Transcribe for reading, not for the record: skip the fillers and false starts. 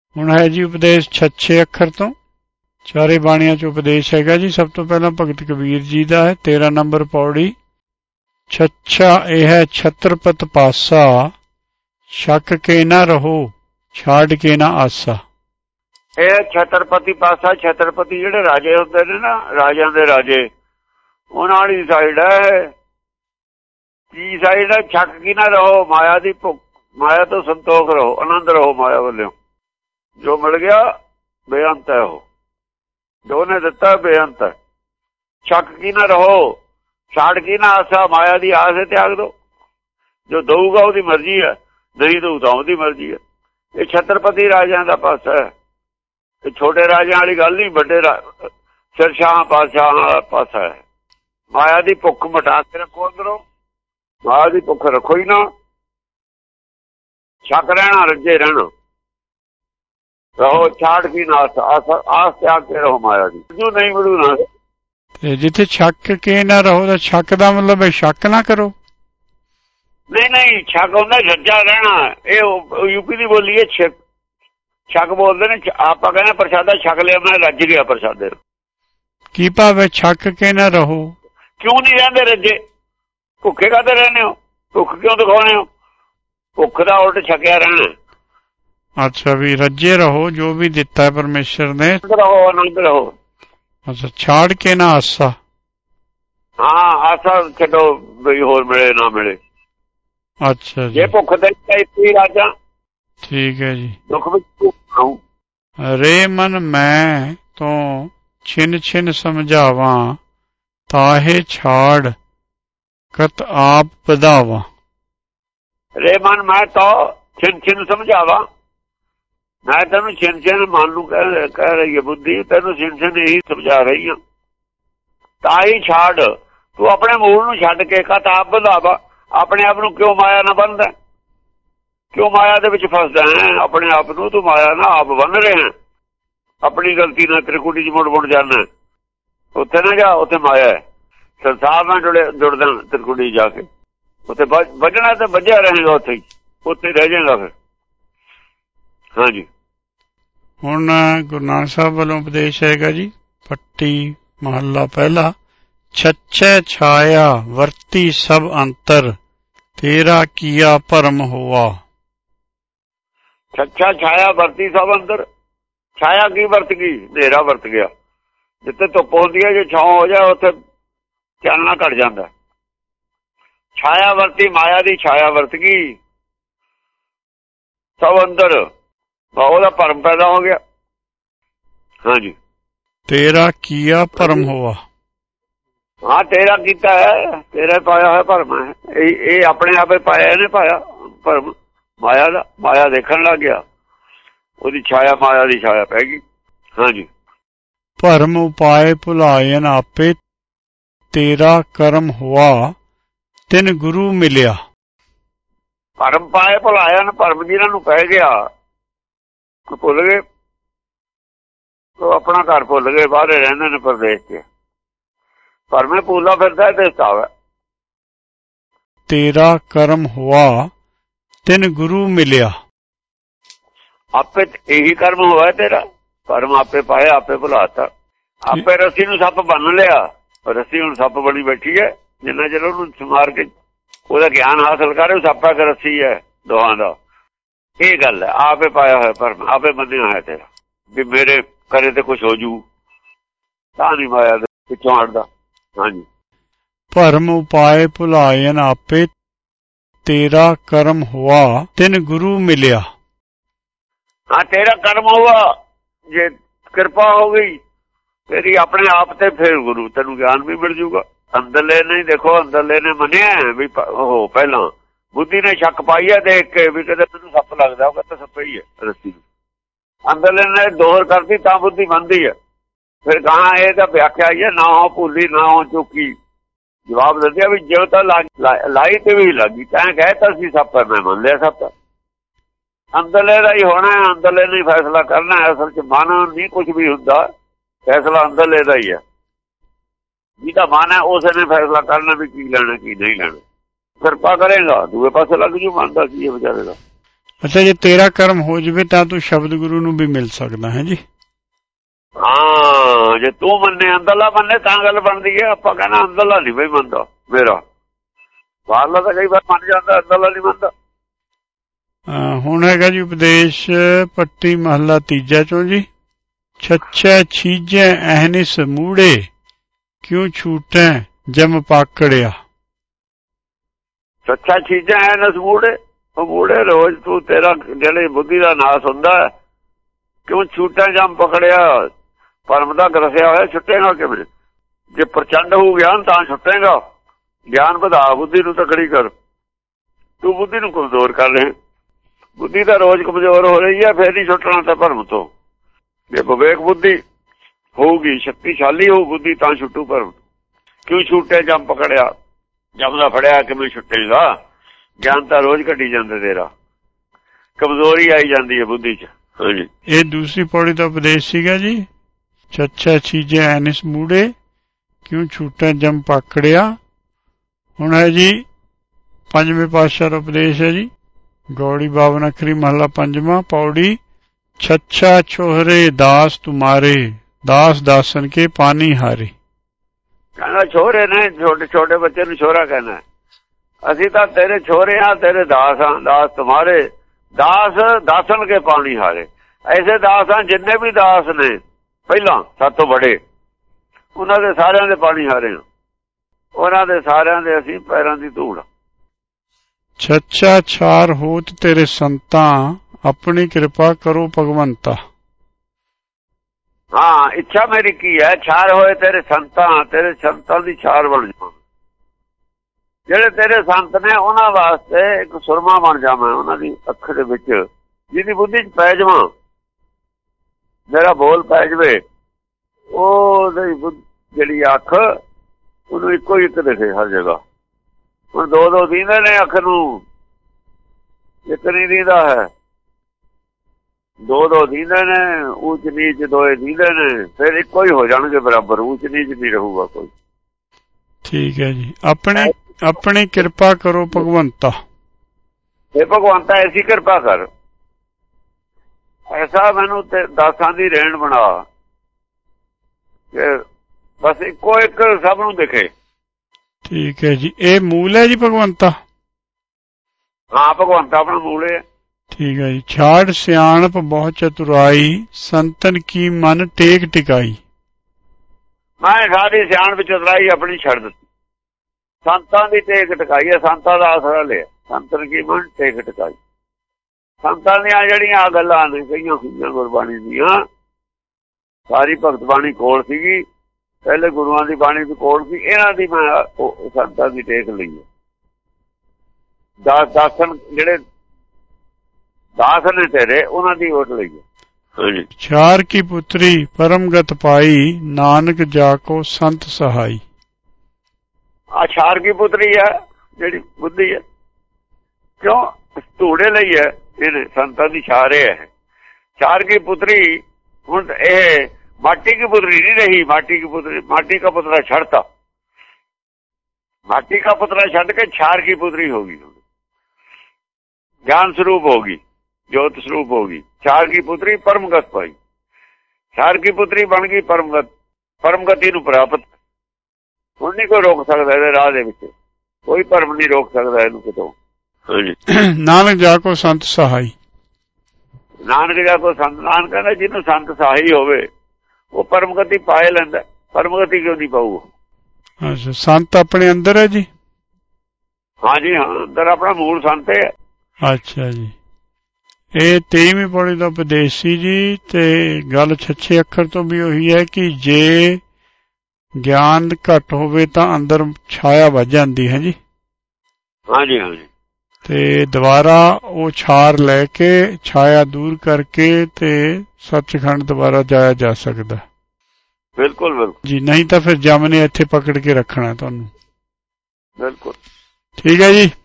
ਹੁਣ ਹੈ ਜੀ ਉਪਦੇਸ਼ 6 ਅੱਖਰ ਤੋਂ। ਚਾਰੇ ਬਾਣੀਆਂ ਚ ਉਪਦੇਸ਼ ਹੈਗਾ ਜੀ। ਸਭ ਤੋਂ ਪਹਿਲਾਂ ਭਗਤ ਕਬੀਰ ਜੀ ਦਾ ਹੈ। 13 ਨੰਬਰ ਪੌੜੀ। ਛੱਛਾ ਇਹ ਹੈ ਛਤਰਪਤ ਪਾਸਾ, ਛੱਕ ਕੇ ਨਾ ਰਹੋ ਛਾੜ ਕੇ ਨਾ ਆਸਾ। ਇਹ ਛਤਰਪਤੀ ਪਾਸਾ, ਛਤਰਪਤੀ ਜਿਹੜੇ ਰਾਜੇ ਹੁੰਦੇ ਨੇ ਨਾ, ਰਾਜਿਆਂ ਦੇ ਰਾਜੇ, ਉਹਨਾਂ ਵਾਲੀ ਸਾਈਡ ਹੈ। ਕੀ ਸਾਈਡ ਹੈ? ਛੱਕ ਕੀ ਨਾ ਰਹੋ, ਮਾਇਆ ਦੀ ਭੁੱਖ, ਮਾਇਆ ਤੋਂ ਸੰਤੋਖ ਰਹੋ, ਆਨੰਦ ਰਹੋ ਮਾਇਆ ਵੱਲੋਂ। ਜੋ ਮਿਲ ਗਿਆ ਬੇਅੰਤ ਹੈ, ਉਹ ਜੋ ਨੇ ਦਿੱਤਾ ਬੇਅੰਤ ਹੈ। ਛੱਕ ਕੀ ਨਾ ਰਹੋ ਛਾੜ ਕੀ ਨਾ ਆਸਾ, ਮਾਇਆ ਦੀ ਆਸ ਤਿਆਗ ਦੋ। ਜੋ ਦਊਗਾ ਉਹਦੀ ਮਰਜ਼ੀ ਹੈ, ਨਹੀਂ ਦਊ ਤਾਂ ਉਹਦੀ ਮਰਜ਼ੀ ਹੈ। ਇਹ ਛਤਰਪਤੀ ਰਾਜਿਆਂ ਦਾ ਪਾਸਾ ਹੈ। ਇਹ ਛੋਟੇ ਰਾਜਿਆਂ ਵਾਲੀ ਗੱਲ ਨਹੀਂ, ਵੱਡੇ ਸਿਰਸ਼ਾਹਾਂ ਪਾਤਸ਼ਾਹਾਂ ਵਾਲਾ ਪਾਸਾ ਹੈ। ਮਾਇਆ ਦੀ ਭੁੱਖ ਮਿਟਾ ਕੇ ਰੱਖੋ ਅੰਦਰੋਂ, ਮਾਇਆ ਦੀ ਭੁੱਖ ਰੱਖੋ ਹੀ ਨਾ। ਛੱਕ ਰਹਿਣਾ, ਰੱਜੇ ਰਹਿਣਾ ਰਹੋ, ਛਾੜ ਕੀ ਨਾ ਆਸ ਤਿਆਗ ਕੇ ਰਹੋ ਮਾਇਆ ਦੀ, ਜੋ ਨਹੀਂ ਮਿਲੂ ਨਾ। ਤੇ ਜਿੱਥੇ ਛੱਕ ਕੇ ਨਾ ਰਹੋ ਤਾਂ ਛੱਕ ਦਾ ਮਤਲਬ ਹੈ ਸ਼ੱਕ ਨਾ ਕਰੋ। ਨਹੀਂ, ਛੱਕ ਹੁੰਦਾ ਰੱਜਾ ਰਹਿਣਾ। ਇਹ ਯੂਪੀ ਦੀ ਬੋਲੀ ਹੈ, ਛੱਕ ਬੋਲਦੇ ਨੇ। ਆਪਾਂ ਕਹਿੰਦੇ ਪ੍ਰਸ਼ਾਦਾ ਛੱਕ ਲਿਆ, ਮੈਂ ਰੱਜ ਗਿਆ ਪ੍ਰਸ਼ਾਦੇ। ਕੀ ਭਾਵ ਹੈ ਛੱਕ ਕੇ ਨਾ ਰਹੋ? ਕਿਉਂ ਨਹੀਂ ਰਹਿੰਦੇ ਰੱਜੇ? ਭੁੱਖੇ ਕਾਹਦੇ ਰਹਿੰਦੇ ਹੋ? ਭੁੱਖ ਕਿਉਂ ਦਿਖਾਉਣੇ ਹੋ? ਭੁੱਖ ਦਾ ਉਲਟ ਛਕਿਆ ਰਹਿਣਾ। ਅੱਛਾ, ਵੀ ਰੱਜੇ ਰਹੋ ਜੋ ਵੀ ਦਿੱਤਾ ਹੈ ਪਰਮੇਸ਼ਰ ਨੇ, ਰਹੋ, ਆਨੰਦ ਰਹੋ। ਅੱਛਾ, ਛਾੜ ਕੇ ਨਾ ਆਸਾ। ਹਾਂ, ਆਸਾ ਛੱਡੋ ਵੀ ਹੋਰ ਮਿਲੇ ਨਾ ਮਿਲੇ। ਅੱਛਾ ਜੀ, ਜੇ ਭੁੱਖ ਦੇ ਰਾਜਾ ਠੀਕ ਹੈ ਜੀ। ਦੁੱਖ ਵਿੱਚ ਰੇ ਮਨ ਮੈਂ ਤੋਂ ਛਿਨ ਛਿਨ ਸਮਝਾਵਾਂ, ਤਾਹੇ ਛਾੜ ਕਤ ਆਪ ਵਧਾਵਾਂ। ਰੇ ਮਨ ਮੈਂ ਤੋਂ ਛਿਨ ਛਿਨ ਸਮਝਾਵਾਂ, ਮੈਂ ਤੈਨੂੰ ਛਿਨ ਛਿਨ ਮਨ ਨੂੰ ਕਹਿ ਰਹੀ ਹੈ ਬੁੱਧੀ, ਤੈਨੂੰ ਛਿਨ ਛਿਨ ਇਹੀ ਸਮਝਾ ਰਹੀ ਹਾਂ। ਤਾਂ ਹੀ ਛਾੜ, ਤੂੰ ਆਪਣੇ ਮੂਲ ਨੂੰ ਛੱਡ ਕੇ ਕਤ ਆਪ ਵਧਾਵਾ। ਆਪਣੇ ਆਪ ਨੂੰ ਕਿਉਂ ਮਾਇਆ ਨਾ ਬੰਨਦਾ? ਕਿਉਂ ਮਾਇਆ ਦੇ ਵਿੱਚ ਫਸਦਾ ਹੈ? ਆਪਣੇ ਆਪ ਨੂੰ ਤੂੰ ਮਾਇਆ ਨਾ ਆਪ ਬੰਨ ਰਿਹਾ। ਆਪਣੀ ਗਲਤੀ ਨਾਲ ਤ੍ਰਿਕੁਟੀ ਚ ਮੁੜ ਜਾਣਾ। ਉੱਥੇ ਨਾ ਜਾ, ਉੱਥੇ ਮਾਇਆ ਹੈ। ਸੰਸਾਰ ਨਾਲ ਜੁੜਦਾ ਤ੍ਰਿਕੁਟੀ ਜਾ ਕੇ, ਉੱਥੇ ਵੱਜਣਾ ਤੇ ਵੱਜਿਆ ਰਹੇਗਾ, ਉੱਥੇ ਰਹਿ ਜਾਏਗਾ ਫਿਰ। ਹਾਂਜੀ, ਹੁਣ ਗੁਰੂ ਨਾਨਕ ਸਾਹਿਬ ਵੱਲੋਂ ਉਪਦੇਸ਼ ਹੈਗਾ ਜੀ। ਪੱਟੀ ਮਹੱਲਾ ਪਹਿਲਾ। ਛੱਛੈ ਛਾਇਆ ਵਰਤੀ ਸਭ ਅੰਤਰ, ਤੇਰਾ ਕੀਆ ਭਰਮ ਹੋਆ। ਛੱਛਾ ਛਾਇਆ ਵਰਤੀ ਸਭ ਅੰਦਰ। ਛਾਇਆ ਕੀ ਵਰਤ ਗਈ? ਹਨੇਰਾ ਵਰਤ ਗਿਆ। ਜਿੱਥੇ ਧੁੱਪ ਹੁੰਦੀ ਹੈ, ਜੇ ਛਾਂ ਹੋ ਜਾਏ ਉੱਥੇ ਚਾਨਣਾ ਘਟ ਜਾਂਦਾ। ਛਾਇਆ ਵਰਤੀ, ਮਾਇਆ ਦੀ ਛਾਇਆ ਵਰਤ ਗਈ ਸਭ ਅੰਦਰ, ਉਹਦਾ ਭਰਮ ਪੈਦਾ ਹੋ ਗਿਆ। ਹਾਂਜੀ, ਤੇਰਾ ਕੀਆ ਭਰਮ ਹੋਆ। ਹਾਂ, ਤੇਰਾ ਕੀਤਾ ਹੈ, ਤੇਰਾ ਪਾਇਆ ਹੋਇਆ ਭਰਮ ਹੈ। ਇਹ ਆਪਣੇ ਆਪੇ ਪਾਇਆ, ਇਹਨੇ ਪਾਇਆ ਭਰਮ ਮਾਇਆ ਦਾ। ਮਾਇਆ ਦੇਖਣ ਲੱਗ ਗਿਆ, ਉਹਦੀ ਛਾਇਆ ਮਾਇਆ ਦੀ ਛਾਇਆ ਪੈ ਗਈ। ਹਾਂਜੀ, ਭਰਮ ਉਪਾਏ ਭੁਲਾਇਨ ਆਪੇ, ਤੇਰਾ ਕਰਮ ਹੋਆ ਤਿਨ ਗੁਰੂ ਮਿਲਿਆ। ਭਰਮ ਪਾਏ ਭੁਲਾਇਨ, ਭਰਮ ਜਿਹਨਾਂ ਨੂੰ ਪੈ ਗਿਆ, ਭੁੱਲ ਗਏ। ਉਹ ਆਪਣਾ ਘਰ ਭੁੱਲ ਗਏ, ਬਾਹਰੇ ਰਹਿੰਦੇ ਨੇ ਪ੍ਰਦੇਸ਼ ਚ। ਭਰਮੇ ਭੂਲਾ ਫਿਰਦਾ ਤੇ ਸਤਾਵਾ। ਤੇਰਾ ਕਰਮ ਹੋਆ ਤਿਨ ਗੁਰੂ ਮਿਲਿਆ। ਆਪੇ ਇਹੀ ਕਰਮ ਹੋਇਆ ਤੇਰਾ। ਭਰਮ ਆਪੇ ਪਾਇਆ, ਆਪੇ ਭੁਲਾਤਾ। ਆਪੇ ਰੱਸੀ ਨੂੰ ਸੱਪ ਬੰਨ ਲਿਆ। ਰੱਸੀ ਹੁਣ ਸੱਪ ਬਣੀ ਬੈਠੀ ਹੈ। ਜਿੰਨਾ ਚਿਰ ਉਹਨੂੰ ਸਮਾਰ ਕੇ ਉਹਦਾ ਗਿਆਨ ਹਾਸਲ ਕਰੇ, ਸੱਪ ਆ ਕੇ ਰੱਸੀ ਹੈ ਦੋਹਾਂ ਦਾ। ਇਹ ਗੱਲ ਹੈ, ਆਪੇ ਪਾਇਆ ਹੋਇਆ ਭਰਮ, ਆਪੇ ਬੰਨਿਆ ਹੋਇਆ ਤੇਰਾ। ਵੀ ਮੇਰੇ ਕਰੇ ਤੇ ਕੁਛ ਹੋ ਜੂ, ਤਾਂ ਨਹੀਂ ਮਾਇਆ ਦੇ ਪਿੱਛੋਂ ਹਟਦਾ। ਹਾਂਜੀ, ਭਰਮ ਉਪਾਏ ਭੁਲਾਇਨ ਆਪੇ, ਤੇਰਾ ਕਰਮ ਹੋਆ ਤਿਨ ਗੁਰੂ ਮਿਲਿਆ। ਹਾਂ, ਤੇਰਾ ਕਰਮ ਹੋਆ, ਜੇ ਕਿਰਪਾ ਹੋ ਗਈ ਤੇਰੀ ਆਪਣੇ ਆਪ ਤੇ, ਫਿਰ ਗੁਰੂ ਤੈਨੂੰ ਗਿਆਨ ਵੀ ਮਿਲ ਜੂਗਾ। ਅੰਦਰਲੇ ਨਹੀਂ, ਦੇਖੋ ਅੰਦਰਲੇ ਨੇ ਮੰਨਿਆ ਵੀ ਉਹ ਪਹਿਲਾਂ ਬੁੱਧੀ ਨੇ ਸ਼ੱਕ ਪਾਈ ਹੈ ਦੇਖ ਕੇ ਵੀ ਕਦੇ ਮੈਨੂੰ ਸੱਪ ਲੱਗਦਾ, ਉਹ ਕਹਿੰਦਾ ਸੱਪ ਹੀ ਹੈ ਰੱਸੀ ਨੂੰ। ਅੰਦਰਲੇ ਨੇ ਦੋਹਰ ਕਰਦੀ ਤਾਂ ਬੁੱਧੀ ਮੰਨਦੀ ਹੈ। ਫਿਰ ਕਹਾਂ ਇਹ ਤਾਂ ਵਿਆਖਿਆ ਹੀ ਹੈ, ਨਾ ਹੋ ਭੁੱਲੀ ਨਾ ਹੋ ਚੁੱਕੀ। ਜਵਾਬ ਦਿੰਦੇ ਵੀ ਜੇ ਤਾਂ ਲਾਈ ਤੇ ਵੀ ਲੱਗੀ, ਤਾਂ ਕਹਿਤਾ ਸੀ ਸੱਪ, ਮੈਂ ਮੰਨ ਲਿਆ ਸੱਪ। ਅੰਦਰਲੇ ਦਾ ਹੀ ਹੋਣਾ, ਅੰਦਰਲੇ ਨੇ ਫੈਸਲਾ ਕਰਨਾ। ਅਸਲ ਚ ਮਨ ਨਹੀਂ ਕੁਛ ਵੀ ਹੁੰਦਾ, ਫੈਸਲਾ ਅੰਦਰਲੇ ਦਾ ਹੀ ਹੈ। ਜਿਹਦਾ ਮਨ ਹੈ ਉਸ ਨੇ ਫੈਸਲਾ ਕਰਨਾ ਵੀ ਕੀ ਲੈਣਾ ਕੀ ਨਹੀਂ ਲੈਣਾ। ਕਿਰਪਾ ਕਰੇਗਾ, ਦੂਏ ਪਾਸੇ ਲੱਗ ਜੂ। ਮੰਨਦਾ ਕੀ ਹੈ ਵਿਚਾਰੇ ਦਾ। ਅੱਛਾ, ਜੇ ਤੇਰਾ ਕਰਮ ਹੋ ਜਾਵੇ ਤਾਂ ਤੂੰ ਸ਼ਬਦ ਗੁਰੂ ਨੂੰ ਵੀ ਮਿਲ ਸਕਦਾ ਹੈ ਜੀ। ਹਾਂ, ਜੇ ਤੂੰ ਮੰਨੇ ਅੰਦਰਲਾ ਮੰਨੇ ਤਾਂ ਗੱਲ ਬਣਦੀ ਹੈ। ਆਪਾਂ ਕਹਿੰਦਾ ਅੰਦਰਲਾ ਨਹੀਂ ਬਈ ਮੰਨਦਾ ਮੇਰਾ, ਬਾਹਰਲਾ ਤਾਂ ਕਈ ਵਾਰ ਮੰਨ ਜਾਂਦਾ, ਅੰਦਰਲਾ ਨਹੀਂ ਮੰਨਦਾ। ਹੁਣ ਹੈਗਾ ਜੀ ਉਪਦੇਸ਼ ਪੱਟੀ ਮਹੱਲਾ ਤੀਜਾ ਚੋਂ ਜੀ। ਛੱਛੈ ਛੀਜੈ ਅਹਨਿਸ ਮੂੜੇ ਕਿਉਂ ਛੂਟੈ ਜਮ ਪਾਕੜਿਆ। ਛੱਛਾ ਛੀਜੈ ਅਹਨਿਸ ਮੂੜੇ, ਉਹ ਮੂੜੇ ਰੋਜ਼ ਤੂੰ ਤੇਰਾ ਜਿਹੜੇ ਬੁੱਧੀ ਦਾ ਨਾਸ ਹੁੰਦਾ ਕਿਉਂ ਛੂਟੈ ਜਮ ਪਕੜਿਆ। ਪਰਮ ਦਾ ਗਰਸਿਆ ਹੋਇਆ ਛੁੱਟੇਗਾ ਕਿਵੇਂ? ਜੇ ਪ੍ਰਚੰਡ ਹੋਊ ਗਿਆਨ ਤਾਂ ਛੁੱਟੇਗਾ। ਗਿਆਨ ਵਧਾ, ਬੁੱਧੀ ਨੂੰ ਤਕੜੀ ਕਰ। ਤੂੰ ਬੁੱਧੀ ਨੂੰ ਕਮਜ਼ੋਰ ਕਰ ਰਿਹਾ, ਬੁੱਧੀ ਤਾਂ ਰੋਜ਼ ਕਮਜ਼ੋਰ ਹੋ ਰਹੀ ਹੈ, ਫੇਰ ਹੀ ਛੁੱਟਣਾ ਤਾਂ ਭਰਮ ਤੋਂ। ਜੇ ਵਿਵੇਕ ਬੁੱਧੀ ਹੋਊਗੀ, ਸ਼ਕਤੀਸ਼ਾਲੀ ਹੋਊ ਬੁੱਧੀ, ਤਾਂ ਛੁੱਟੂ ਭਰਮ। ਕਿਉਂ ਛੁੱਟੇ ਜਮ ਪਕੜਿਆ, ਜਮ ਦਾ ਫੜਿਆ ਕਿਵੇਂ ਛੁੱਟੇਗਾ? ਗਿਆਨ ਤਾਂ ਰੋਜ਼ ਘਟੀ ਜਾਂਦਾ, ਤੇਰਾ ਕਮਜ਼ੋਰੀ ਆਈ ਜਾਂਦੀ ਹੈ ਬੁੱਧੀ ਚ। ਹਾਂਜੀ, ਇਹ ਦੂਸਰੀ ਪੌੜੀ ਦਾ ਉਪਦੇਸ਼ ਸੀਗਾ ਜੀ। ਛੱਛਾ ਛੀਜੈ ਐਨਿਸ ਮੂੜੇ ਕਿਉਂ ਛੂਟੈ ਜਮ ਪਾਕੜਿਆ। ਹੁਣ ਹੈ ਜੀ ਪੰਜਵੇਂ ਪਾਤਸ਼ਾਹ ਦਾ ਉਪਦੇਸ਼ ਹੈ ਜੀ। ਗੌੜੀ ਬਾਵਨ ਅੱਖਰੀ ਮਹੱਲਾ ਪੰਜਵਾਂ ਪੌੜੀ। ਛੱਛਾ ਛੋਹਰੇ ਦਾਸ ਤੁਮਾਰੇ ਦਾਸ ਦਾਸਨ ਕੇ ਪਾਣੀ ਹਾਰੇ। ਕਹਿੰਦਾ ਛੋਹਰੇ ਨੇ, ਛੋਟੇ ਛੋਟੇ ਬੱਚੇ ਨੂੰ ਛੋਹਰਾ ਕਹਿਣਾ। ਅਸੀਂ ਤਾਂ ਤੇਰੇ ਛੋਹਰੇ ਹਾਂ, ਤੇਰੇ ਦਾਸ ਹਾਂ। ਦਾਸ ਤੁਮਾਰੇ ਦਾਸ ਦਾਸਨ ਕੇ ਪਾਣੀ ਹਾਰੇ। ਐਸੇ ਦਾਸ ਹਾਂ ਜਿੰਨੇ ਵੀ ਦਾਸ ਨੇ ਪਹਿਲਾਂ ਸਭ ਤੋਂ ਬੜੇ, ਉਹਨਾਂ ਦੇ ਸਾਰਿਆਂ ਦੇ ਪਾਣੀ ਹਾਰੇ ਹਾਂ। ਉਹਨਾਂ ਦੇ ਸਾਰਿਆਂ ਦੇ ਅਸੀਂ ਪੈਰਾਂ ਦੀ ਧੂੜ। ਛੱਛਾ ਛਾਰ ਹੋਤ ਤੇਰੇ ਸੰਤਾਂ ਆਪਣੀ ਕਿਰਪਾ ਕਰੋ ਭਗਵੰਤਾ। ਹਾਂ, ਇੱਛਾ ਮੇਰੀ ਕੀ ਹੈ? ਛਾਰ ਹੋਏ ਤੇਰੇ ਸੰਤਾਂ, ਤੇਰੇ ਸੰਤਾਂ ਦੀ ਛਾਰ ਬਣ ਜਾਵਾਂ। ਜਿਹੜੇ ਤੇਰੇ ਸੰਤ ਨੇ ਉਹਨਾਂ ਵਾਸਤੇ ਇੱਕ ਸੁਰਮਾ ਬਣ ਜਾਵਾਂ, ਉਹਨਾਂ ਦੀ ਅੱਖ ਦੇ ਵਿੱਚ, ਜਿਹਦੀ ਬੁੱਧੀ ਚ ਪੈ ਜਾਵਾਂ, ਮੇਰਾ ਬੋਲ ਪੈ ਜਾਵੇ। ਉਹ ਜਿਹੜੀ ਅੱਖ ਉਹਨੂੰ ਇੱਕੋ ਇੱਕ ਦਿਖੇ ਹਰ ਜਗ੍ਹਾ। ਹੁਣ ਦੋ ਦੋ ਦੀਂਦੇ ਨੇ ਅੱਖ ਨੂੰ, ਇੱਕ ਨਹੀਂ ਦੀਂਦਾ ਹੈ। ਦੋ ਦੋ ਦੀਂਦੇ ਨੇ, ਊਚ ਨੀਚ ਦੋਏ ਦੀਂਦੇ ਨੇ, ਫਿਰ ਇੱਕੋ ਹੀ ਹੋ ਜਾਣਗੇ ਬਰਾਬਰ। ਊਚ ਨੀਚ ਨਹੀਂ ਰਹੂਗਾ ਕੋਈ। ਠੀਕ ਹੈ ਜੀ। ਆਪਣੀ ਕਿਰਪਾ ਕਰੋ ਭਗਵੰਤਾ। ਇਹ ਭਗਵੰਤਾ ਐਸੀ ਕਿਰਪਾ ਕਰ, ਐਸਾ ਮੈਨੂੰ ਦਾਸਾਂ ਦੀ ਰੇਣ ਬਣਾ ਕਿ ਬਸ ਇੱਕੋ ਇੱਕ ਸਭ ਨੂੰ ਦਿਖੇ। ਠੀਕ ਹੈ ਜੀ। ਇਹ ਮੂਲ ਹੈ ਜੀ ਭਗਵੰਤਾ। ਹਾਂ, ਭਗਵੰਤਾ ਆਪਣਾ ਮੂਲ ਹੈ। ਠੀਕ ਹੈ ਜੀ। ਛਾੜ ਸਿਆਣਪ ਬਹੁਤ ਚਤੁਰਾਈ ਸੰਤਨ ਕੀ ਮਨ ਟੇਕ ਟਿਕਾਈ। ਮੈਂ ਸਾਰੀ ਸਿਆਣਪ ਚਤੁਰਾਈ ਆਪਣੀ ਛੱਡ ਦਿੱਤੀ, ਸੰਤਾਂ ਦੀ ਟੇਕ ਟਿਕਾਈ ਹੈ। ਸੰਤਾਂ ਦਾ ਆਸਰਾ ਲਿਆ, ਸੰਤਨ ਕੀ ਮਨ ਟੇਕ ਟਿਕਾਈ। ਸੰਤਾਂ ਦੀਆਂ ਜਿਹੜੀਆਂ ਗੱਲਾਂ ਨੇ ਕਈਆਂ ਹੋਈਆਂ ਗੁਰਬਾਣੀ ਦੀਆਂ, ਸਾਰੀ ਭਗਤ ਬਾਣੀ ਕੋਲ ਸੀਗੀ, ਪਹਿਲੇ ਗੁਰੂਆਂ ਦੀ ਬਾਣੀ ਦੀ ਕੋਲ ਸੀ, ਇਹਨਾਂ ਦੀ ਮੈਂ ਸੰਤਾਂ ਦੀ ਟੇਕ ਲਈ ਹੈ। ਦਾਸਨ ਜਿਹੜੇ ਦਾਸ ਨੇ ਤੇਰੇ, ਉਹਨਾਂ ਦੀ ਵੋਟ ਲਈ ਹੈ। ਛਾਰ ਕੀ ਪੁੱਤਰੀ ਪਰਮਗਤ ਪਾਈ ਨਾਨਕ ਜਾ ਕੋ ਸੰਤ ਸਹਾਈ। ਆ ਛਾਰ ਕੀ ਪੁੱਤਰੀ ਹੈ ਜਿਹੜੀ ਬੁੱਧੀ ਹੈ, ਕਿਉਂ ਧੂੜੇ ਲਈ ਹੈ ਇਹਨੇ, ਸੰਤਾਂ ਦੀ ਛਾਰ ਹੈ। ਛਾਰ ਕੀ ਪੁੱਤਰੀ, ਹੁਣ ਇਹ माटी की पुत्री नहीं रही। माटी की पुत्री, माटी का पुतला छड़ता, माटी का पुतला छड़ के छार की पुत्री होगी, ज्ञान स्वरूप होगी, ज्योत स्वरूप होगी। छार की पुत्री परमगत पाई, छार की पुत्री बन गई परमगत, परमगति नूं प्राप्त। हुण नहीं कोई रोक सकदा इहदे राह दे विच, कोई भरम नहीं रोक सकदा इहनूं कितों। नानक जाको संत सहाई, नानक जाको संत, नानक कहंदा जिन्हों संत सहाई होवे वो परमगति पाए लेंदा। परमगति क्यों नहीं पाऊगा? अच्छा, संत अपने अंदर है जी। हाँ जी, हाँ, अंदर अपना मूल संत है। अच्छा जी। ਇਹ 23ਵੀਂ ਪੌੜੀ ਦਾ ਉਪਦੇਸ਼ ਸੀ ਜੀ। ਤੇ ਗੱਲ ਛੱਛੇ ਅੱਖਰ ਤੋਂ ਵੀ ਉਹੀ ਹੈ ਕਿ ਜੇ ਗਿਆਨ ਘੱਟ ਹੋਵੇ ਤਾਂ ਅੰਦਰ ਛਾਇਆ ਵੱਜ ਜਾਂਦੀ ਹੈ ਜੀ। हाँ जी, हाँ जी। ਤੇ ਦੁਬਾਰਾ ਉਹ ਛਾਰ ਲੈ ਕੇ ਛਾਇਆ ਦੂਰ ਕਰਕੇ ਤੇ ਸੱਚਖੰਡ ਦੁਬਾਰਾ ਜਾਇਆ ਜਾ ਸਕਦਾ। ਬਿਲਕੁਲ ਬਿਲਕੁਲ ਜੀ, ਨਹੀਂ ਤਾਂ ਫਿਰ ਜਮ ਨੇ ਇੱਥੇ ਪਕੜ ਕੇ ਰੱਖਣਾ ਤੁਹਾਨੂੰ। ਬਿਲਕੁਲ ਠੀਕ ਹੈ ਜੀ।